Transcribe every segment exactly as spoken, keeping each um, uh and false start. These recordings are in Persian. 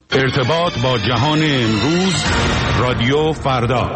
ارتباط با جهان امروز، رادیو فردا.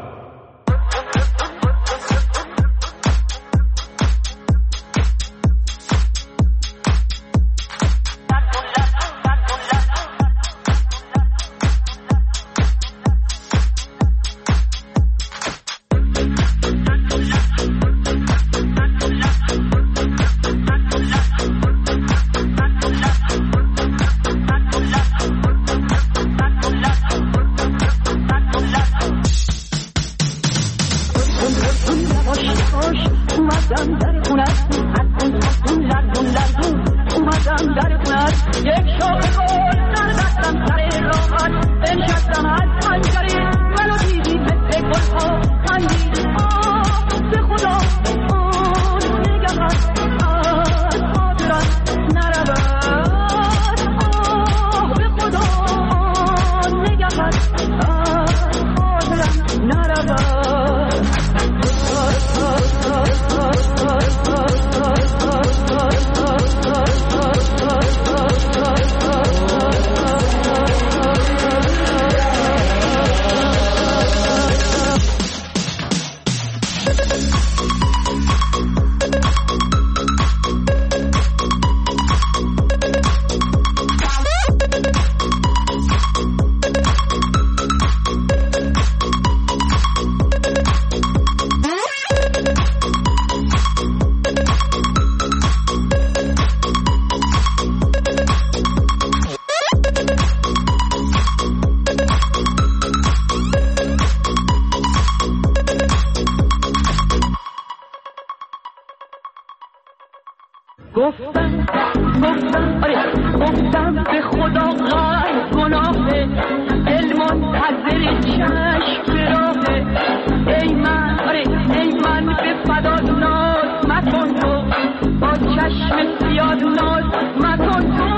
گفتم گفتم آره گفتم به خدا غیر گناهه دل منتظر چشم راهه ای من آره ای من به فدا ناز مکن تو با چشم سیاد ناز مکن تو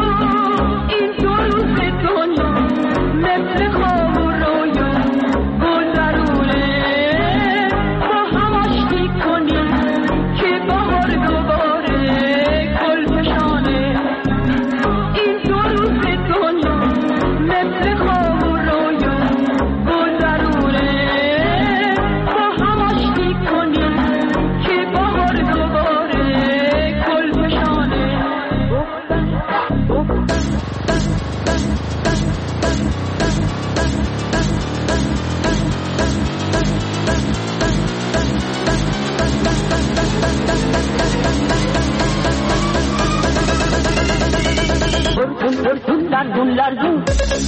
این دو روز دنیا مثل خواب و رویا گذرونه با هم آشتی کنیم که بهار دوباره گل فشانه این دو روز دنیا مثل خواب و رویا گذرونه با هم آشتی کنیم که بهار دوباره گل فشانه گفتم گفتم لرزون لرزون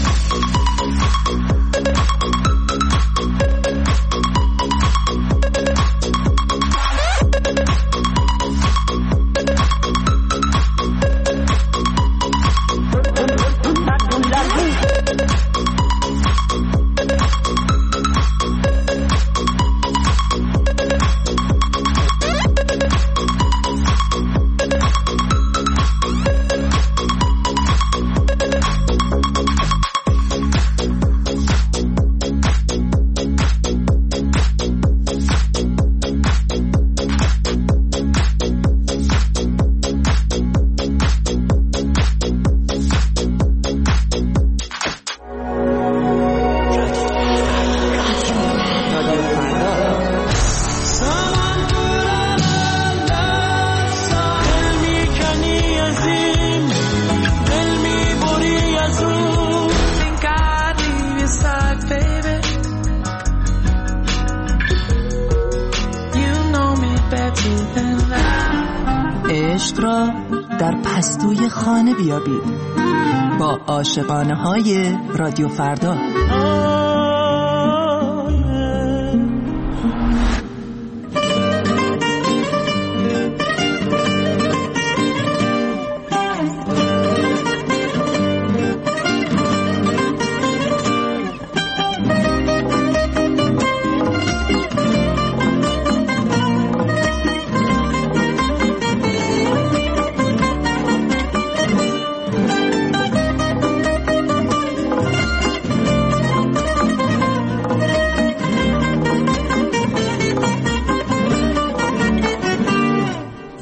عشق را در پستوی خانه بیابید با عاشقانه های رادیو فردا.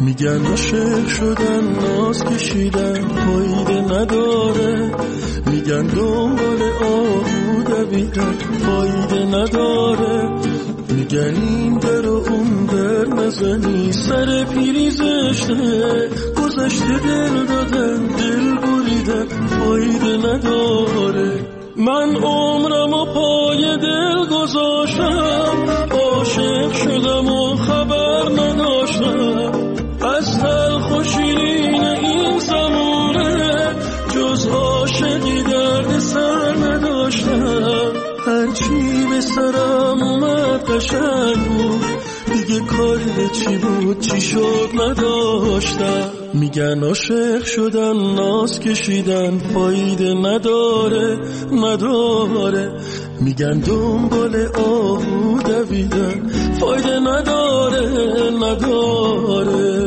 میگن عاشق شدن ناز کشیدن فایده نداره، میگن میگن دنبال آهو دویدن فایده نداره، میگن این در و اون در نزنی سر پیری زشته، گذشته دل دادن دل بریدن فایده نداره. من عمرم و پای دل گذاشتم، عاشق شدم و خبر نداشتم از تلخ و شیرین این زمونه، جز عاشقی درد سر نداشتم. هرچی به سرم اومد قشنگ بود، دیگه کاری به چی بود چی شد نداشتم. میگن عاشق شدن ناز کشیدن فایده نداره نداره، میگن دنبال آهو دویدن فایده نداره نداره.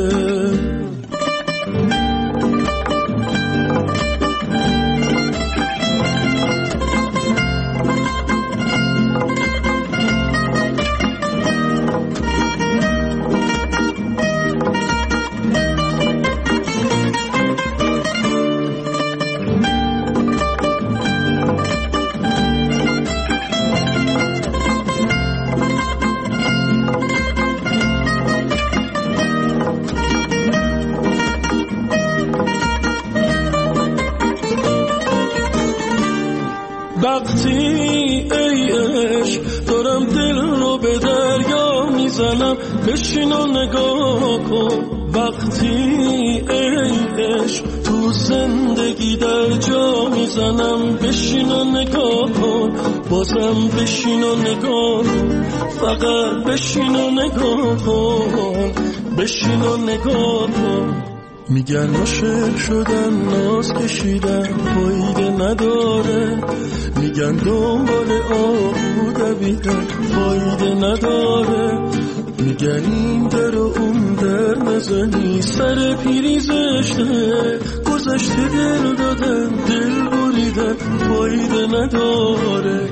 وقتی ای عشق دارم دل رو به دریا میزنم، بشین و نگاه کن. وقتی ای عشق تو زندگی در جا میزنم، بشین و نگاه کن. بازم بشین و نگاه کن، فقط بشین و نگاه کن، بشین و نگاه کن. میگن عاشق شدن ناز کشیدن فایده نداره، میگن دنبال آهو دویدن فایده نداره، میگن این در و اون در نزنی سر پیری زشته، گذشته دل دادن دل بریدن فایده نداره.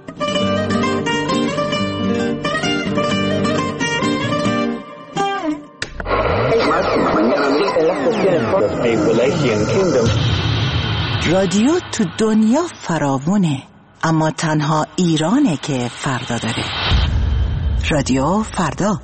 رادیو تو دنیا فراوونه، اما تنها ایرانه که فردا داره. رادیو فردا.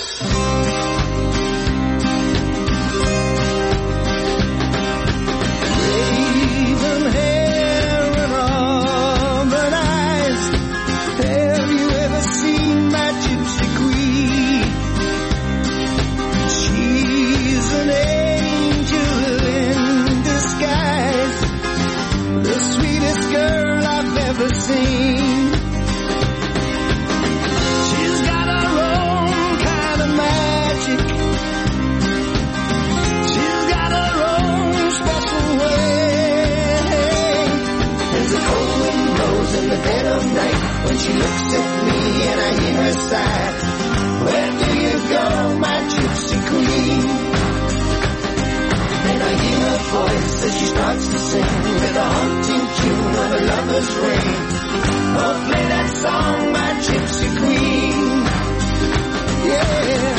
She looks at me and I hear her sigh. Where do you go, my gypsy queen? And I hear her voice as she starts to sing with a haunting tune of a lover's ring. Oh, play that song, my gypsy queen. Yeah.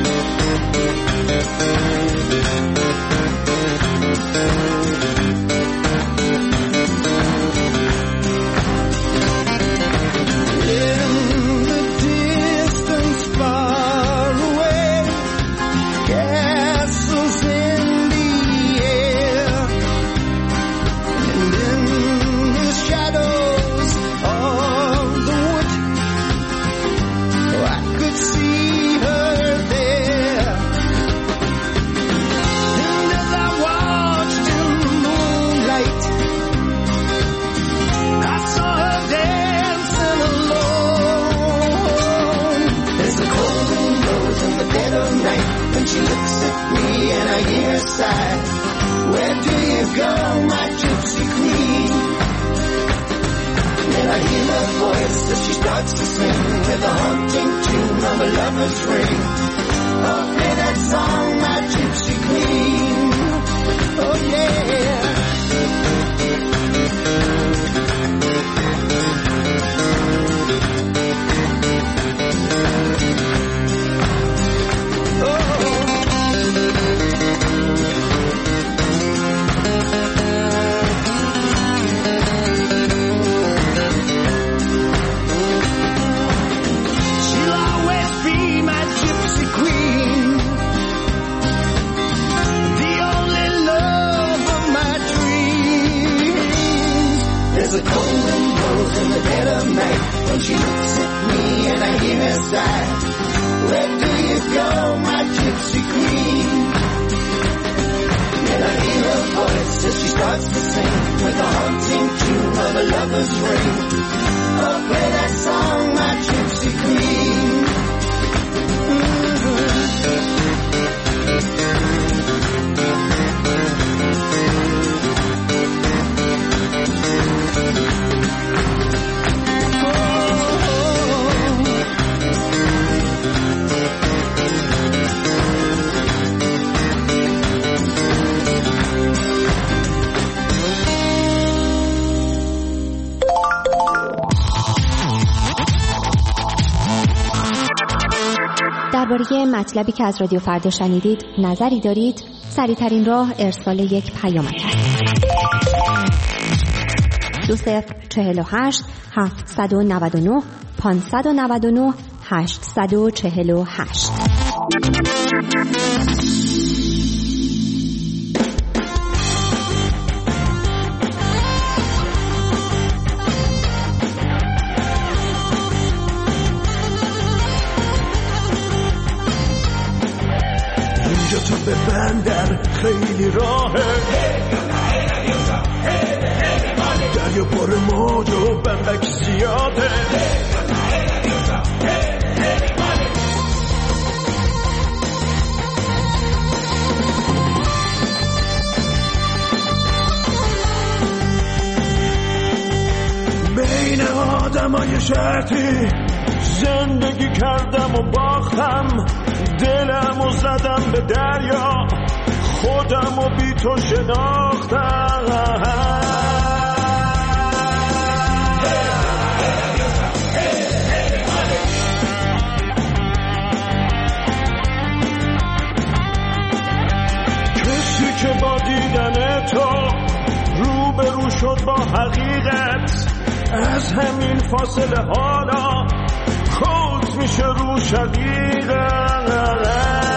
Where do you go, my gypsy queen? And I hear her voice as she starts to sing with a haunting tune of a lover's ring. Oh, play that song, my gypsy queen. Oh, yeah. Oh. There's a golden rose in the dead of night when she looks at me and I hear her sigh. Where do you go, my gypsy queen? And I hear her voice as she starts to sing with the haunting tune of a lover's ring. Oh, play that song, my gypsy queen. درباره مطلبی که از رادیو فردا شنیدید نظری دارید؟ سریع‌ترین راه ارسال یک پیامک است. دو صفر چهل و هشت هفتصد و نود و نه پانصد و نود و نه هشتصد و چهل و هشت. تو به بندر خیلی راهه، دریا پر موج و بندک زیاده، بین آدمای شرطی زندگی کردم و باختم، دلم و زدم به دریا، خودم و بی تو شناختم. کسی که با دیدن تو روبرو شد با حقیقت، از همین فاصله حالا خود میشه رو شقیقت.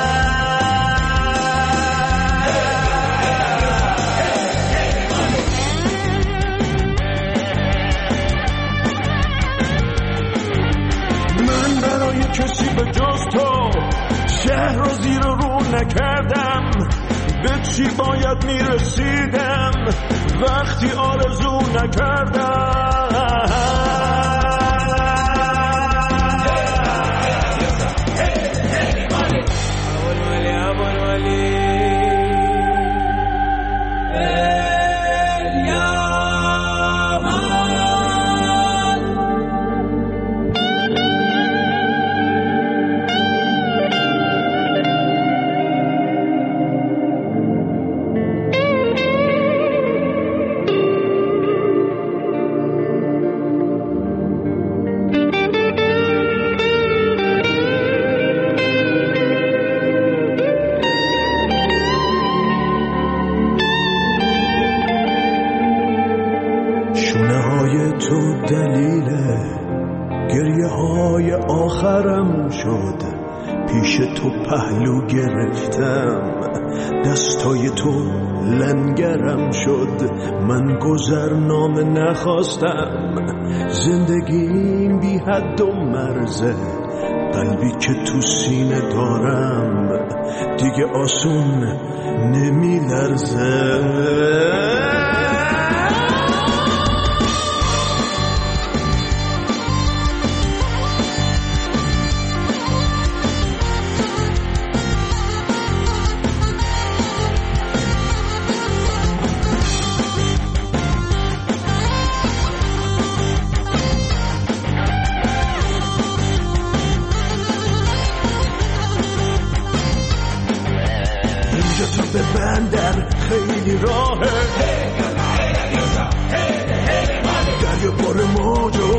من برای کسی به جز تو شهر رو زیر رو نکردم، به چی باید میرسیدم وقتی آرزو نکردم. پیش تو پهلو گرفتم، دستای تو لنگرم شد، من گذرنامه نخواستم، زندگیم بی حد و مرزه، قلبی که تو سینه دارم دیگه آسون نمی لرزه. خیلی راهه، دریا پر موج و